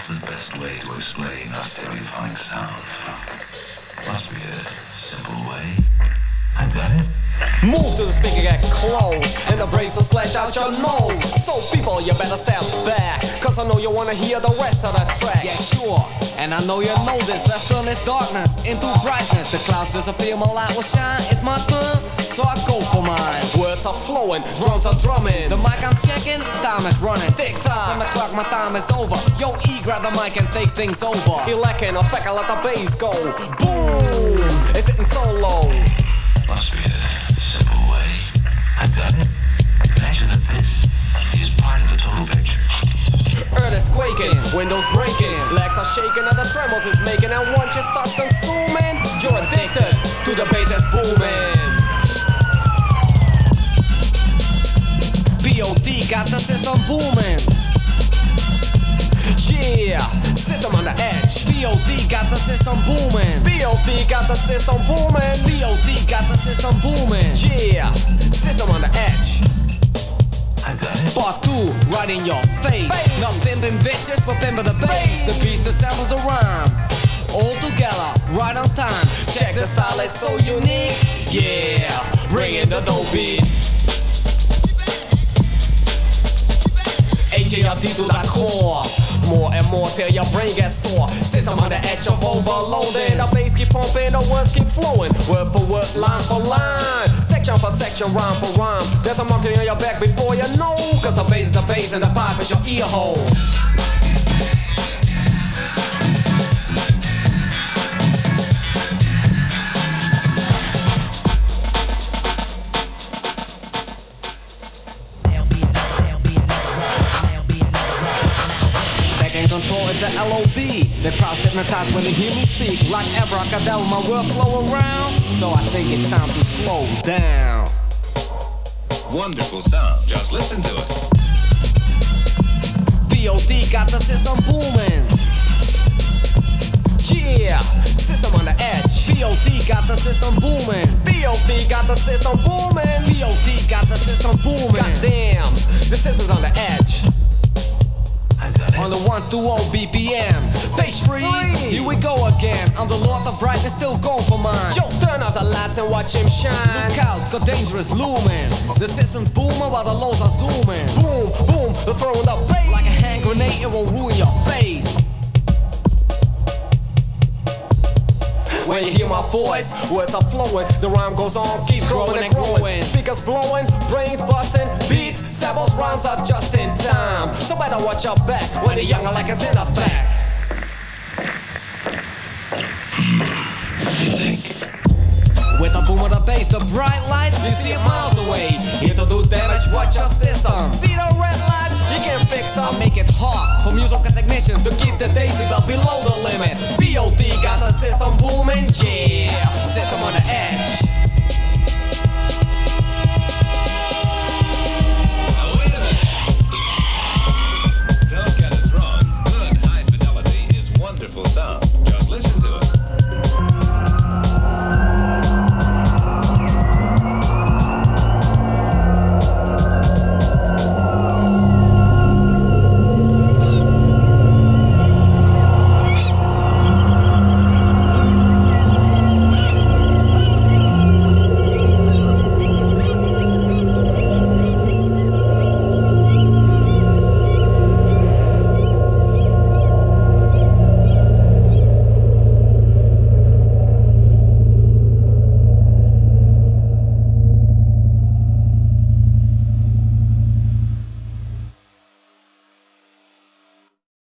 the best way to explain our stereophonic sound? Must be a simple way. I got it. Move to the speaker, get close, and the brace will splash out your nose. So people, you better step back, cause I know you wanna hear the rest of the track. Yeah, sure, and I know you know this. Let's turn this darkness into brightness. The clouds disappear, my light will shine. It's my turn, so I go for mine. Words are flowing, drums are drumming. The mic I'm checking, time is running. Tick tock. On the clock, my time is over. Yo, E, grab the mic and take things over. Electing effect, I let the bass go. Boom, it's hitting solo. Must be a simple way. I got it. Imagine that this is part of the total picture. Earth is quaking, windows breaking, legs are shaking and the tremors is making. And once you start consuming, you're addicted to the bass that's booming. POD got the system booming. Yeah, system on the edge. POD got the system booming. POD got the system booming. POD got the system booming. Yeah, system on the edge. I got it. Part 2, right in your face. Not pimping bitches for pimping the bass. The beats assembles the rhyme. All together, right on time. Check the style, it's so unique. Yeah, bring in the dope beat. HARD to the core. More and more till your brain gets sore. System on the edge of overloading. The bass keep pumping, the words keep flowing. Word for word, line for line. Section for section, rhyme for rhyme. There's a monkey on your back before you know. Cause the bass is the bass and the pipe is your ear hole. Control is the LOB. They proud hypnotized when they hear me speak. Like abracadabra, my words flow around. So I think it's time to slow down. Wonderful sound. Just listen to it. POD got the system booming. Yeah, system on the edge. POD got the system booming. POD got the system booming. POD got the system booming. Goddamn, the system's on the edge. On the 120 BPM, bass free. Here we go again. I'm the Lord of Brightness, still going for mine. Yo, turn off the lights and watch him shine. Look out, got dangerous looming. The system's booming while the lows are zooming. Boom, boom, they're throwing the bass. Like a hand grenade, it will ruin your face. When you hear my voice, words are flowing, the rhyme goes on, keep growing and growing. Speakers blowing, brains busting, beats, samples, rhymes are just in time. So better watch your back when the younger like is in the back. With the boom of the bass, the bright light, you see it miles away. Here to do damage, watch your system. See the red lights, you can fix them. I make it hard for musical technicians to keep the decibel below the limit. POD got the system booming, yeah, system on the edge.